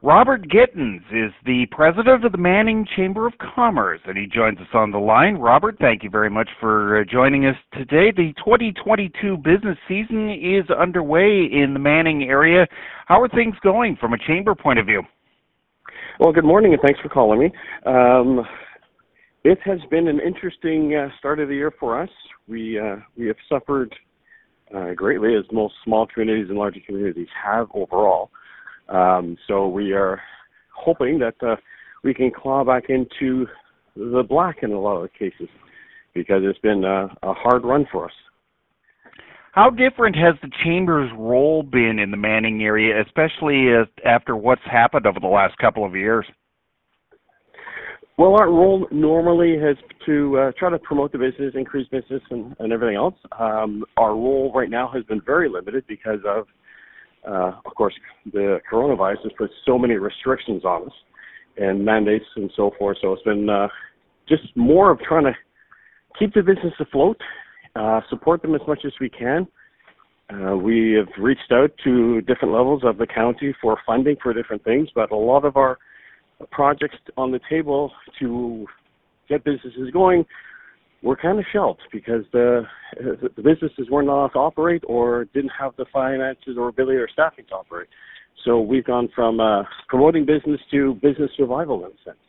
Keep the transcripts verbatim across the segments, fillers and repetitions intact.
Robert Gittins is the president of the Manning Chamber of Commerce, and he joins us on the line. Robert, thank you very much for uh, joining us today. The twenty twenty-two business season is underway in the Manning area. How are things going from a chamber point of view? Well, good morning, and thanks for calling me. Um, it has been an interesting uh, start of the year for us. We uh, we have suffered uh, greatly, as most small communities and larger communities have overall. Um, so we are hoping that uh, we can claw back into the black in a lot of the cases, because it's been uh, a hard run for us. How different has the Chamber's role been in the Manning area, especially uh, after what's happened over the last couple of years? Well, our role normally has to uh, try to promote the business, increase business, and, and everything else. Um, our role right now has been very limited because of Uh, of course, the coronavirus has put so many restrictions on us and mandates and so forth. So it's been uh, just more of trying to keep the business afloat, uh, support them as much as we can. Uh, we have reached out to different levels of the county for funding for different things, but a lot of our projects on the table to get businesses going were kind of shelved because the, the businesses weren't allowed to operate or didn't have the finances or ability or staffing to operate. So we've gone from uh, promoting business to business survival in a sense.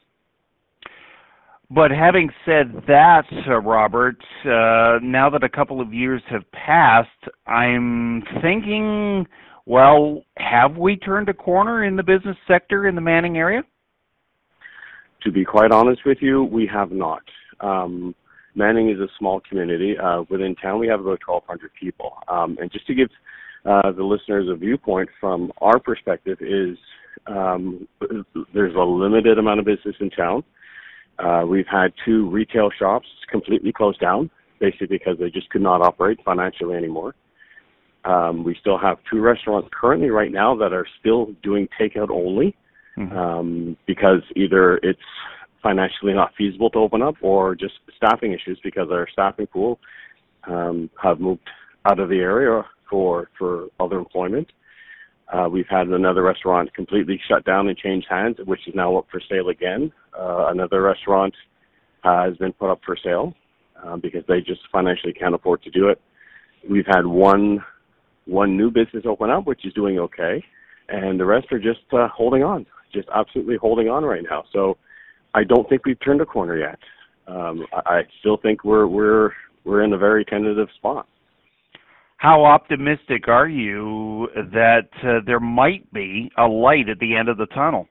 But having said that, uh, Robert, uh, now that a couple of years have passed, I'm thinking, well, have we turned a corner in the business sector in the Manning area? To be quite honest with you, we have not. Um, Manning is a small community. Uh, within town, we have about twelve hundred people. Um, and just to give uh, the listeners a viewpoint from our perspective is um, there's a limited amount of business in town. Uh, we've had two retail shops completely closed down, basically because they just could not operate financially anymore. Um, we still have two restaurants currently right now that are still doing takeout only mm-hmm. um, because either it's financially not feasible to open up or just staffing issues because our staffing pool um, have moved out of the area for, for other employment. Uh, we've had another restaurant completely shut down and change hands, which is now up for sale again. Uh, another restaurant uh, has been put up for sale uh, because they just financially can't afford to do it. We've had one one new business open up, which is doing okay, and the rest are just uh, holding on, just absolutely holding on right now. So I don't think we've turned a corner yet. Um, I, I still think we're we're we're in a very tentative spot. How optimistic are you that uh, there might be a light at the end of the tunnel?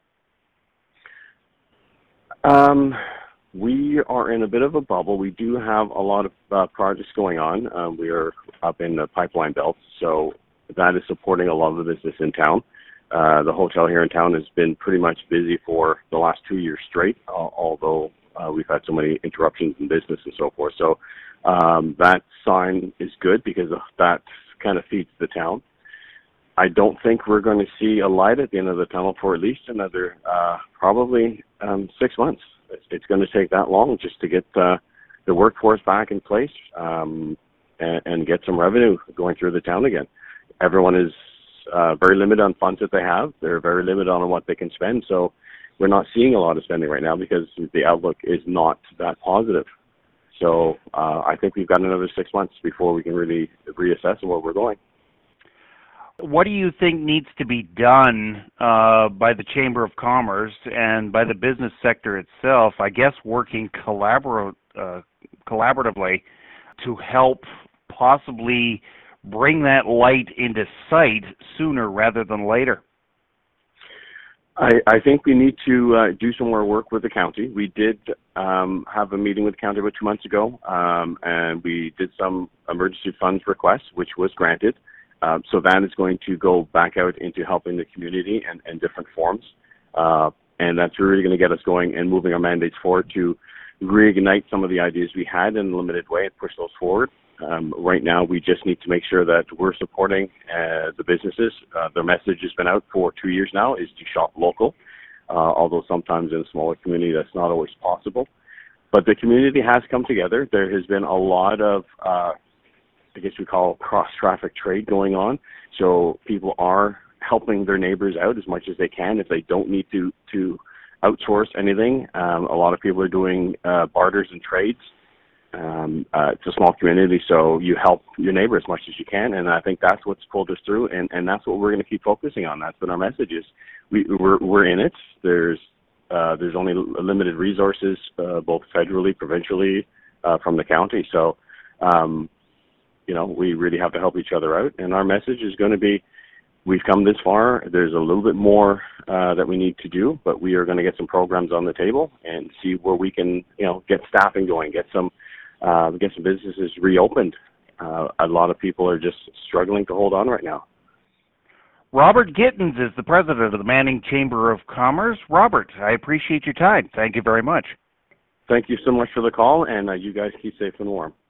Um, we are in a bit of a bubble. We do have a lot of uh, projects going on. Uh, we are up in the pipeline belt, so that is supporting a lot of the business in town. Uh, the hotel here in town has been pretty much busy for the last two years straight, uh, although uh, we've had so many interruptions in business and so forth. So um, that sign is good because that kind of feeds the town. I don't think we're going to see a light at the end of the tunnel for at least another uh, probably um, six months. It's, it's going to take that long just to get uh, the workforce back in place um, and, and get some revenue going through the town again. Everyone is Uh, very limited on funds that they have. They're very limited on what they can spend. So we're not seeing a lot of spending right now because the outlook is not that positive. So uh, I think we've got another six months before we can really reassess where we're going. What do you think needs to be done uh, by the Chamber of Commerce and by the business sector itself, I guess working collabor- uh, collaboratively to help possibly bring that light into sight sooner rather than later? I, I think we need to uh, do some more work with the county. We did um, have a meeting with the county about two months ago, um, and we did some emergency funds requests, which was granted. Uh, so that is going to go back out into helping the community and, and different forms. Uh, and that's really going to get us going and moving our mandates forward to reignite some of the ideas we had in a limited way and push those forward. Um, right now, we just need to make sure that we're supporting uh, the businesses. Uh, their message has been out for two years now, is to shop local, uh, although sometimes in a smaller community that's not always possible. But the community has come together. There has been a lot of, uh, I guess we call cross-traffic trade going on. So people are helping their neighbors out as much as they can if they don't need to to outsource anything. Um, a lot of people are doing uh, barters and trades. Um, uh, it's a small community, so you help your neighbor as much as you can, and I think that's what's pulled us through, and, and that's what we're going to keep focusing on. That's been our message is we, we're, we're in it. There's uh, there's only limited resources, uh, both federally, provincially, uh, from the county, so um, you know, we really have to help each other out, and our message is going to be, we've come this far. There's a little bit more uh, that we need to do, but we are going to get some programs on the table and see where we can, you know, get staffing going, get some uh, get some businesses reopened. Uh, a lot of people are just struggling to hold on right now. Robert Gittins is the president of the Manning Chamber of Commerce. Robert, I appreciate your time. Thank you very much. Thank you so much for the call, and uh, you guys keep safe and warm.